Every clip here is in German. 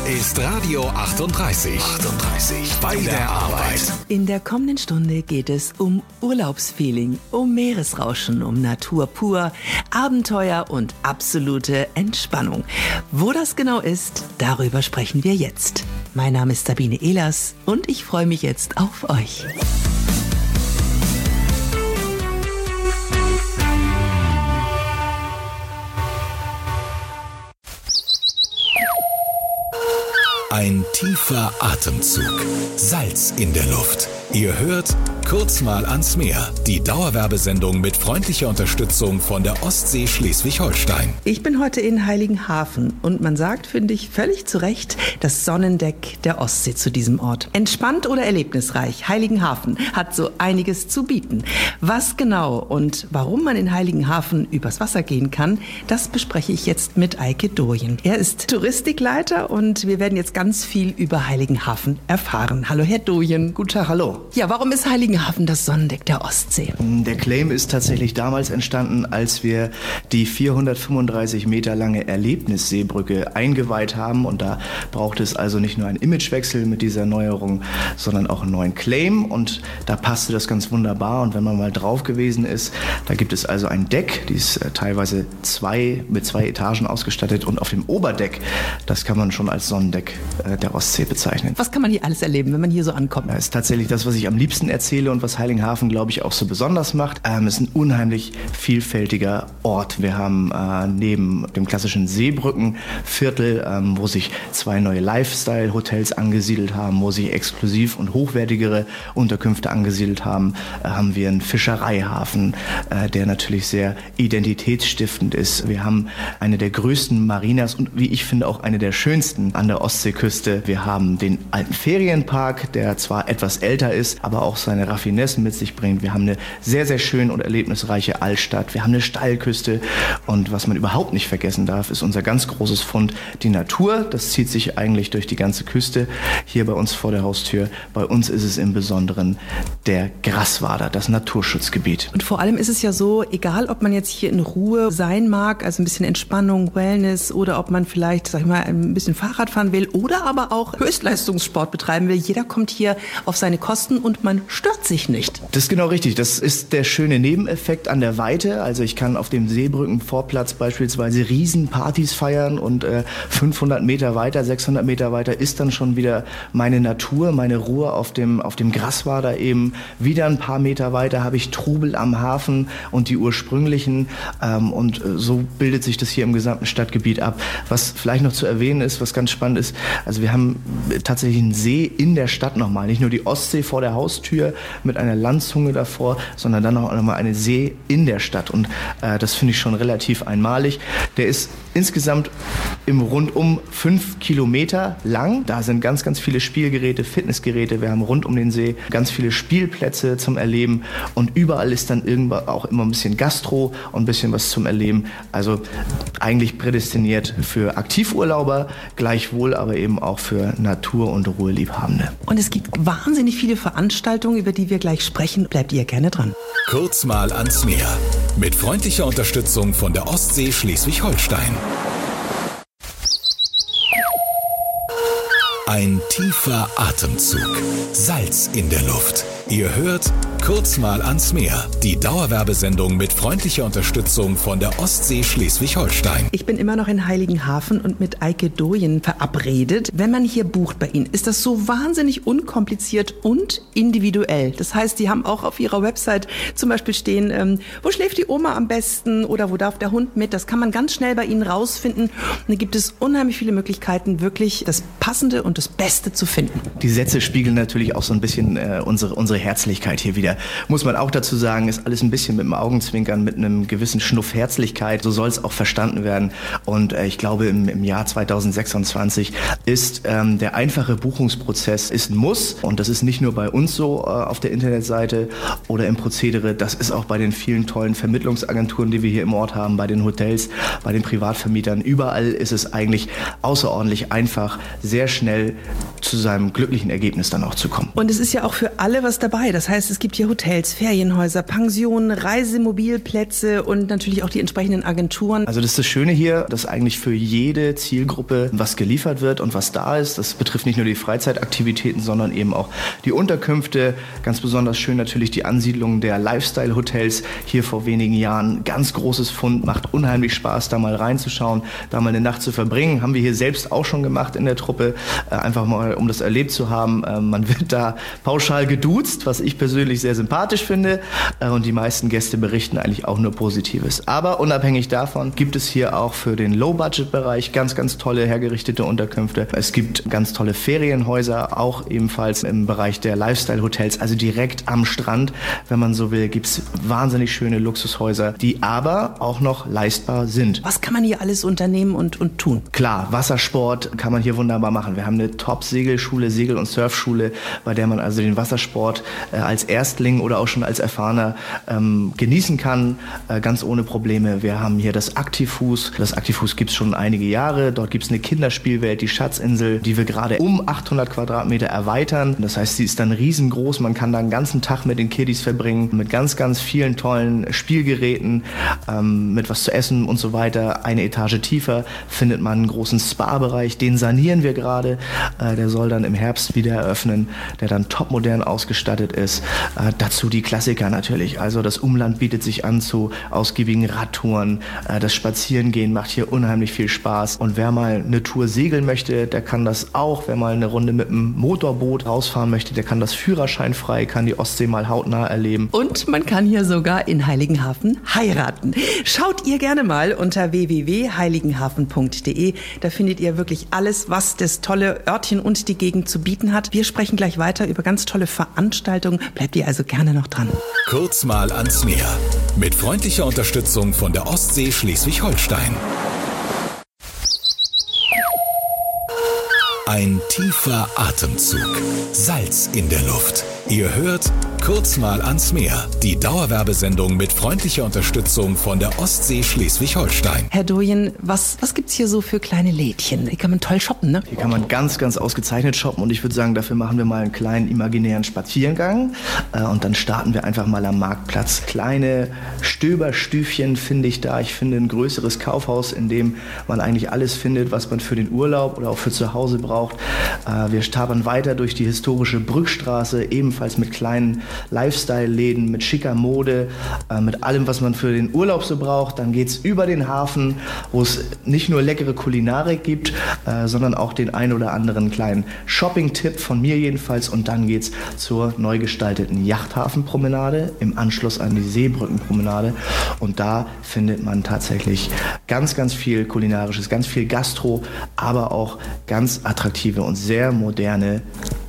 ist Radio 38. Bei der Arbeit. In der kommenden Stunde geht es um Urlaubsfeeling, um Meeresrauschen, um Natur pur, Abenteuer und absolute Entspannung. Wo das genau ist, darüber sprechen wir jetzt. Mein Name ist Sabine Ehlers und ich freue mich jetzt auf euch. Ein tiefer Atemzug. Salz in der Luft. Ihr hört Kurz mal ans Meer. Die Dauerwerbesendung mit freundlicher Unterstützung von der Ostsee Schleswig-Holstein. Ich bin heute in Heiligenhafen und man sagt, finde ich, völlig zu Recht, das Sonnendeck der Ostsee zu diesem Ort. Entspannt oder erlebnisreich, Heiligenhafen hat so einiges zu bieten. Was genau und warum man in Heiligenhafen übers Wasser gehen kann, das bespreche ich jetzt mit Eike Doyen. Er ist Touristikleiter und wir werden jetzt ganz viel über Heiligenhafen erfahren. Hallo Herr Doyen. Guten Tag, hallo. Ja, warum ist Heiligenhafen das Sonnendeck der Ostsee? Der Claim ist tatsächlich damals entstanden, als wir die 435 Meter lange Erlebnisseebrücke eingeweiht haben. Und da braucht es also nicht nur einen Imagewechsel mit dieser Neuerung, sondern auch einen neuen Claim. Und da passte das ganz wunderbar. Und wenn man mal drauf gewesen ist, da gibt es also ein Deck, die ist teilweise mit zwei Etagen ausgestattet. Und auf dem Oberdeck, das kann man schon als Sonnendeck der Ostsee bezeichnen. Was kann man hier alles erleben, wenn man hier so ankommt? Das ist tatsächlich das, was ich am liebsten erzähle und was Heiligenhafen, glaube ich, auch so besonders macht. Es ist ein unheimlich vielfältiger Ort. Wir haben neben dem klassischen Seebrückenviertel, wo sich zwei neue Lifestyle-Hotels angesiedelt haben, wo sich exklusiv und hochwertigere Unterkünfte angesiedelt haben, haben wir einen Fischereihafen, der natürlich sehr identitätsstiftend ist. Wir haben eine der größten Marinas und wie ich finde auch eine der schönsten an der Ostseeküste. Wir haben den alten Ferienpark, der zwar etwas älter ist, aber auch seine Raffinessen mit sich bringt. Wir haben eine sehr, sehr schön und erlebnisreiche Altstadt. Wir haben eine Steilküste und was man überhaupt nicht vergessen darf, ist unser ganz großes Fund, die Natur. Das zieht sich eigentlich durch die ganze Küste, hier bei uns vor der Haustür. Bei uns ist es im Besonderen der Graswader, das Naturschutzgebiet. Und vor allem ist es ja so, egal ob man jetzt hier in Ruhe sein mag, also ein bisschen Entspannung, Wellness oder ob man vielleicht, sag ich mal, ein bisschen Fahrrad fahren will oder aber auch Höchstleistungssport betreiben will. Jeder kommt hier auf seine Kosten und man stört sich nicht. Das ist genau richtig. Das ist der schöne Nebeneffekt an der Weite. Also ich kann auf dem Seebrückenvorplatz beispielsweise Riesenpartys feiern und 500 Meter weiter, 600 Meter weiter ist dann schon wieder meine Natur, meine Ruhe auf dem Graswader eben. Wieder ein paar Meter weiter habe ich Trubel am Hafen und die ursprünglichen und so bildet sich das hier im gesamten Stadtgebiet ab. Was vielleicht noch zu erwähnen ist, was ganz spannend ist, also wir haben tatsächlich einen See in der Stadt nochmal, nicht nur die Ostsee vor der Haustür mit einer Landzunge davor, sondern dann auch nochmal eine See in der Stadt und das finde ich schon relativ einmalig. Der ist insgesamt im Rundum 5 Kilometer lang. Da sind ganz, ganz viele Spielgeräte, Fitnessgeräte. Wir haben rund um den See ganz viele Spielplätze zum Erleben und überall ist dann irgendwann auch immer ein bisschen Gastro und ein bisschen was zum Erleben. Also eigentlich prädestiniert für Aktivurlauber, gleichwohl aber eben auch für Natur- und Ruheliebhabende. Und es gibt wahnsinnig viele Veranstaltungen, über die wir gleich sprechen. Bleibt ihr gerne dran. Kurz mal ans Meer. Mit freundlicher Unterstützung von der Ostsee Schleswig-Holstein. Ein tiefer Atemzug. Salz in der Luft. Ihr hört Kurz mal ans Meer. Die Dauerwerbesendung mit freundlicher Unterstützung von der Ostsee Schleswig-Holstein. Ich bin immer noch in Heiligenhafen und mit Eike Doyen verabredet. Wenn man hier bucht bei Ihnen, ist das so wahnsinnig unkompliziert und individuell. Das heißt, die haben auch auf ihrer Website zum Beispiel stehen, wo schläft die Oma am besten oder wo darf der Hund mit. Das kann man ganz schnell bei Ihnen rausfinden. Und da gibt es unheimlich viele Möglichkeiten, wirklich das Passende und das Beste zu finden. Die Sätze spiegeln natürlich auch so ein bisschen unsere Herzlichkeit hier wieder. Muss man auch dazu sagen, ist alles ein bisschen mit dem Augenzwinkern, mit einem gewissen Schnuff Herzlichkeit. So soll es auch verstanden werden. Und ich glaube, im Jahr 2026 ist der einfache Buchungsprozess ist ein Muss. Und das ist nicht nur bei uns so auf der Internetseite oder im Prozedere. Das ist auch bei den vielen tollen Vermittlungsagenturen, die wir hier im Ort haben, bei den Hotels, bei den Privatvermietern. Überall ist es eigentlich außerordentlich einfach, sehr schnell schnell zu seinem glücklichen Ergebnis dann auch zu kommen. Und es ist ja auch für alle was dabei. Das heißt, es gibt hier Hotels, Ferienhäuser, Pensionen, Reisemobilplätze und natürlich auch die entsprechenden Agenturen. Also das ist das Schöne hier, dass eigentlich für jede Zielgruppe was geliefert wird und was da ist. Das betrifft nicht nur die Freizeitaktivitäten, sondern eben auch die Unterkünfte. Ganz besonders schön natürlich die Ansiedlung der Lifestyle-Hotels hier vor wenigen Jahren. Ganz großes Fund, macht unheimlich Spaß, da mal reinzuschauen, da mal eine Nacht zu verbringen. Haben wir hier selbst auch schon gemacht in der Truppe, einfach mal, um das erlebt zu haben. Man wird da pauschal geduzt, was ich persönlich sehr sympathisch finde. Und die meisten Gäste berichten eigentlich auch nur Positives. Aber unabhängig davon gibt es hier auch für den Low-Budget-Bereich ganz, ganz tolle hergerichtete Unterkünfte. Es gibt ganz tolle Ferienhäuser, auch ebenfalls im Bereich der Lifestyle-Hotels, also direkt am Strand, wenn man so will, gibt es wahnsinnig schöne Luxushäuser, die aber auch noch leistbar sind. Was kann man hier alles unternehmen und tun? Klar, Wassersport kann man hier wunderbar machen. Wir haben eine Top-Segelschule, Segel- und Surfschule, bei der man also den Wassersport als Erstling oder auch schon als Erfahrener genießen kann, ganz ohne Probleme. Wir haben hier das Aktivfuß. Das Aktivfuß gibt es schon einige Jahre. Dort gibt es eine Kinderspielwelt, die Schatzinsel, die wir gerade um 800 Quadratmeter erweitern. Das heißt, sie ist dann riesengroß. Man kann da einen ganzen Tag mit den Kiddies verbringen, mit ganz, ganz vielen tollen Spielgeräten, mit was zu essen und so weiter. Eine Etage tiefer findet man einen großen Spa-Bereich. Den sanieren wir gerade. Der soll dann im Herbst wieder eröffnen, der dann topmodern ausgestattet ist. Dazu die Klassiker natürlich. Also das Umland bietet sich an zu ausgiebigen Radtouren. Das Spazierengehen macht hier unheimlich viel Spaß. Und wer mal eine Tour segeln möchte, der kann das auch. Wer mal eine Runde mit dem Motorboot rausfahren möchte, der kann das führerscheinfrei, kann die Ostsee mal hautnah erleben. Und man kann hier sogar in Heiligenhafen heiraten. Schaut ihr gerne mal unter www.heiligenhafen.de. Da findet ihr wirklich alles, was das tolle Örtchen und die Gegend zu bieten hat. Wir sprechen gleich weiter über ganz tolle Veranstaltungen. Bleibt ihr also gerne noch dran. Kurz mal ans Meer. Mit freundlicher Unterstützung von der Ostsee Schleswig-Holstein. Ein tiefer Atemzug. Salz in der Luft. Ihr hört Kurz mal ans Meer. Die Dauerwerbesendung mit freundlicher Unterstützung von der Ostsee Schleswig-Holstein. Herr Doyen, was gibt's hier so für kleine Lädchen? Hier kann man toll shoppen, ne? Hier kann man ganz, ganz ausgezeichnet shoppen und ich würde sagen, dafür machen wir mal einen kleinen imaginären Spaziergang und dann starten wir einfach mal am Marktplatz. Kleine Stöberstüfchen finde ich da. Ich finde ein größeres Kaufhaus, in dem man eigentlich alles findet, was man für den Urlaub oder auch für zu Hause braucht. Wir stabern weiter durch die historische Brückstraße, ebenfalls mit kleinen Lifestyle-Läden, mit schicker Mode, mit allem, was man für den Urlaub so braucht. Dann geht's über den Hafen, wo es nicht nur leckere Kulinarik gibt, sondern auch den ein oder anderen kleinen Shopping-Tipp von mir jedenfalls. Und dann geht's zur neu gestalteten Yachthafenpromenade im Anschluss an die Seebrückenpromenade. Und da findet man tatsächlich ganz, ganz viel Kulinarisches, ganz viel Gastro, aber auch ganz attraktive und sehr moderne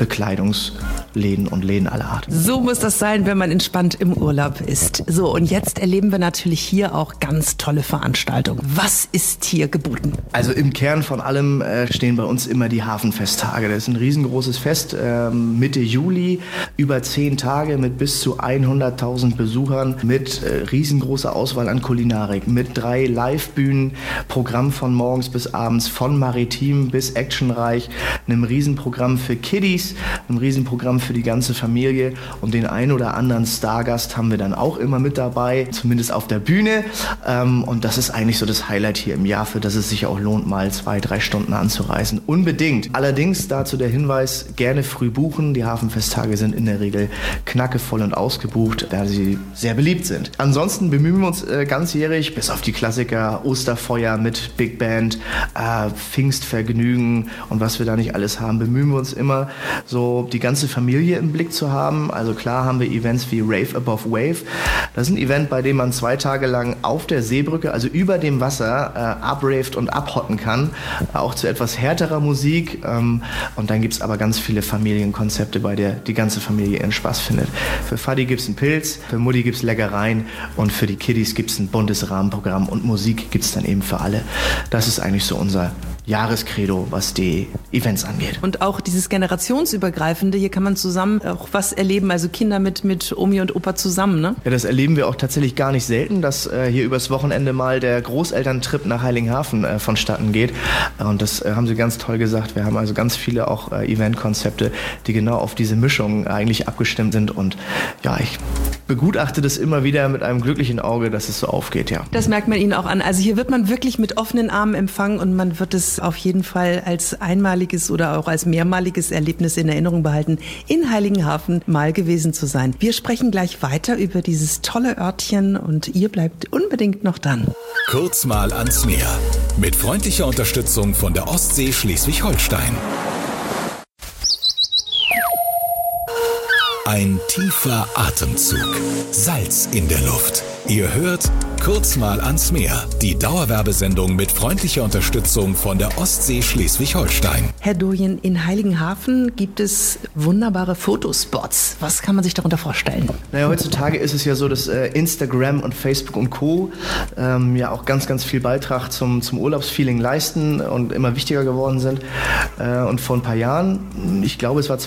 Bekleidungsläden und Läden aller Art. So muss das sein, wenn man entspannt im Urlaub ist. So, und jetzt erleben wir natürlich hier auch ganz tolle Veranstaltungen. Was ist hier geboten? Also im Kern von allem stehen bei uns immer die Hafenfesttage. Das ist ein riesengroßes Fest, Mitte Juli, über 10 Tage mit bis zu 100.000 Besuchern, mit riesengroßer Auswahl an Kulinarik, mit 3 Live-Bühnen, Programm von morgens bis abends, von maritim bis actionreich, einem Riesenprogramm für Kiddies, einem Riesenprogramm für die ganze Familie und den ein oder anderen Stargast haben wir dann auch immer mit dabei, zumindest auf der Bühne. Und das ist eigentlich so das Highlight hier im Jahr, für das es sich auch lohnt, mal 2-3 Stunden anzureisen. Unbedingt. Allerdings dazu der Hinweis, gerne früh buchen. Die Hafenfesttage sind in der Regel knackevoll und ausgebucht, da sie sehr beliebt sind. Ansonsten bemühen wir uns ganzjährig, bis auf die Klassiker Osterfeuer mit Big Band, Pfingstvergnügen und was wir da nicht alles haben, bemühen wir uns immer, so die ganze Familie im Blick zu haben. Also klar haben wir Events wie Rave Above Wave. Das ist ein Event, bei dem man 2 Tage lang auf der Seebrücke, also über dem Wasser, abraved und abhotten kann. Auch zu etwas härterer Musik. Und dann gibt es aber ganz viele Familienkonzepte, bei der die ganze Familie ihren Spaß findet. Für Fadi gibt es einen Pilz, für Mutti gibt es Leckereien und für die Kiddies gibt es ein buntes Rahmenprogramm und Musik gibt es dann eben für alle. Das ist eigentlich so unser Jahreskredo, was die Events angeht. Und auch dieses generationsübergreifende, hier kann man zusammen auch was erleben, also Kinder mit Omi und Opa zusammen, ne? Ja, das erleben wir auch tatsächlich gar nicht selten, dass hier übers Wochenende mal der Großelterntrip nach Heiligenhafen vonstatten geht. Und das haben Sie ganz toll gesagt. Wir haben also ganz viele auch Eventkonzepte, die genau auf diese Mischung eigentlich abgestimmt sind. Und ja, ich begutachte das immer wieder mit einem glücklichen Auge, dass es so aufgeht, ja. Das merkt man Ihnen auch an. Also hier wird man wirklich mit offenen Armen empfangen und man wird es auf jeden Fall als einmaliges oder auch als mehrmaliges Erlebnis in Erinnerung behalten, in Heiligenhafen mal gewesen zu sein. Wir sprechen gleich weiter über dieses tolle Örtchen und ihr bleibt unbedingt noch dran. Kurz mal ans Meer. Mit freundlicher Unterstützung von der Ostsee Schleswig-Holstein. Ein tiefer Atemzug. Salz in der Luft. Ihr hört Kurz mal ans Meer. Die Dauerwerbesendung mit freundlicher Unterstützung von der Ostsee Schleswig-Holstein. Herr Doyen, in Heiligenhafen gibt es wunderbare Fotospots. Was kann man sich darunter vorstellen? Naja, heutzutage ist es ja so, dass Instagram und Facebook und Co. Ja auch ganz, ganz viel Beitrag zum Urlaubsfeeling leisten und immer wichtiger geworden sind. Und vor ein paar Jahren, ich glaube es war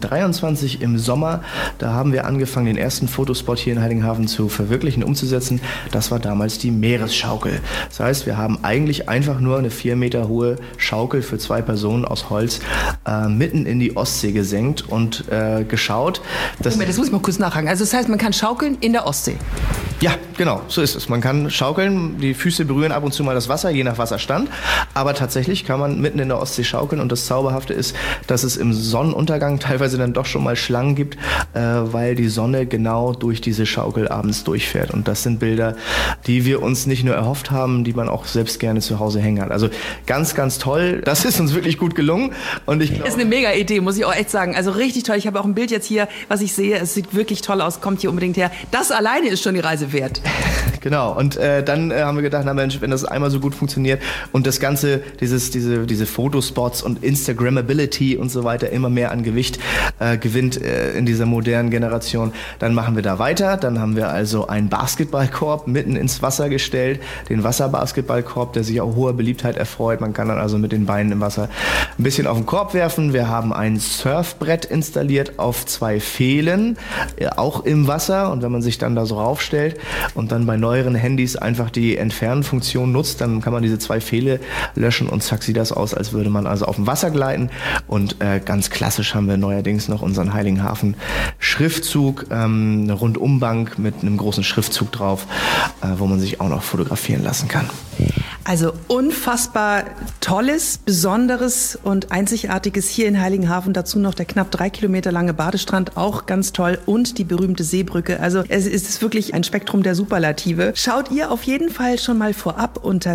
2023 im Sommer, da haben wir angefangen, den ersten Fotospot hier in Heiligenhafen zu verwirklichen, umzusetzen. Das war damals die Meeresschaukel. Das heißt, wir haben eigentlich einfach nur eine 4 Meter hohe Schaukel für 2 Personen aus Holz mitten in die Ostsee gesenkt und geschaut. Moment, das muss ich mal kurz nachhaken. Also das heißt, man kann schaukeln in der Ostsee? Ja, genau, so ist es. Man kann schaukeln, die Füße berühren ab und zu mal das Wasser, je nach Wasserstand. Aber tatsächlich kann man mitten in der Ostsee schaukeln. Und das Zauberhafte ist, dass es im Sonnenuntergang teilweise dann doch schon mal Schlangen gibt, weil die Sonne genau durch diese Schaukel abends durchfährt. Und das sind Bilder, die wir uns nicht nur erhofft haben, die man auch selbst gerne zu Hause hängen hat. Also ganz, ganz toll. Das ist uns wirklich gut gelungen. Und ich glaube, das ist eine mega Idee, muss ich auch echt sagen. Also richtig toll. Ich habe auch ein Bild jetzt hier, was ich sehe. Es sieht wirklich toll aus. Kommt hier unbedingt her. Das alleine ist schon die Reise wert. Genau. Und dann haben wir gedacht, na Mensch, wenn das einmal so gut funktioniert und das Ganze, diese Fotospots und Instagrammability und so weiter immer mehr an Gewicht gewinnt in dieser modernen Generation, dann machen wir da weiter. Dann haben wir also einen Basketballkorb mitten ins Wasser gestellt, den Wasserbasketballkorb, der sich auch hoher Beliebtheit erfreut. Man kann dann also mit den Beinen im Wasser ein bisschen auf den Korb werfen. Wir haben ein Surfbrett installiert auf 2 Pfählen, auch im Wasser. Und wenn man sich dann da so raufstellt und dann bei neueren Handys einfach die Entfernen-Funktion nutzt, dann kann man diese 2 Pfähle löschen und zack, sieht das aus, als würde man also auf dem Wasser gleiten. Und ganz klassisch haben wir neuerdings noch unseren Heiligenhafen-Schriftzug, eine Rundumbank mit einem großen Schriftzug drauf, wo man sich auch noch fotografieren lassen kann. Also unfassbar Tolles, Besonderes und Einzigartiges hier in Heiligenhafen. Dazu noch der knapp 3 Kilometer lange Badestrand, auch ganz toll. Und die berühmte Seebrücke. Also es ist wirklich ein Spektrum der Superlative. Schaut ihr auf jeden Fall schon mal vorab unter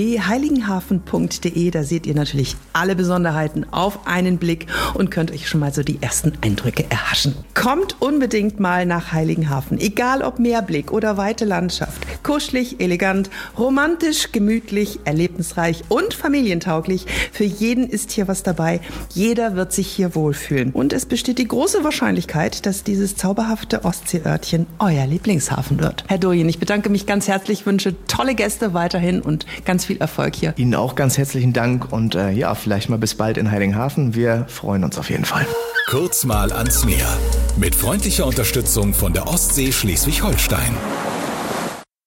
www.heiligenhafen.de. Da seht ihr natürlich alle Besonderheiten auf einen Blick und könnt euch schon mal so die ersten Eindrücke erhaschen. Kommt unbedingt mal nach Heiligenhafen. Egal ob Meerblick oder weite Landschaft. Kuschelig, elegant, romantisch, gemütlich, erlebnisreich und familientauglich. Für jeden ist hier was dabei. Jeder wird sich hier wohlfühlen. Und es besteht die große Wahrscheinlichkeit, dass dieses zauberhafte Ostseeörtchen euer Lieblingshafen wird. Herr Doyen, ich bedanke mich ganz herzlich, wünsche tolle Gäste weiterhin und ganz viel Erfolg hier. Ihnen auch ganz herzlichen Dank und ja, vielleicht mal bis bald in Heiligenhafen. Wir freuen uns auf jeden Fall. Kurz mal ans Meer. Mit freundlicher Unterstützung von der Ostsee Schleswig-Holstein.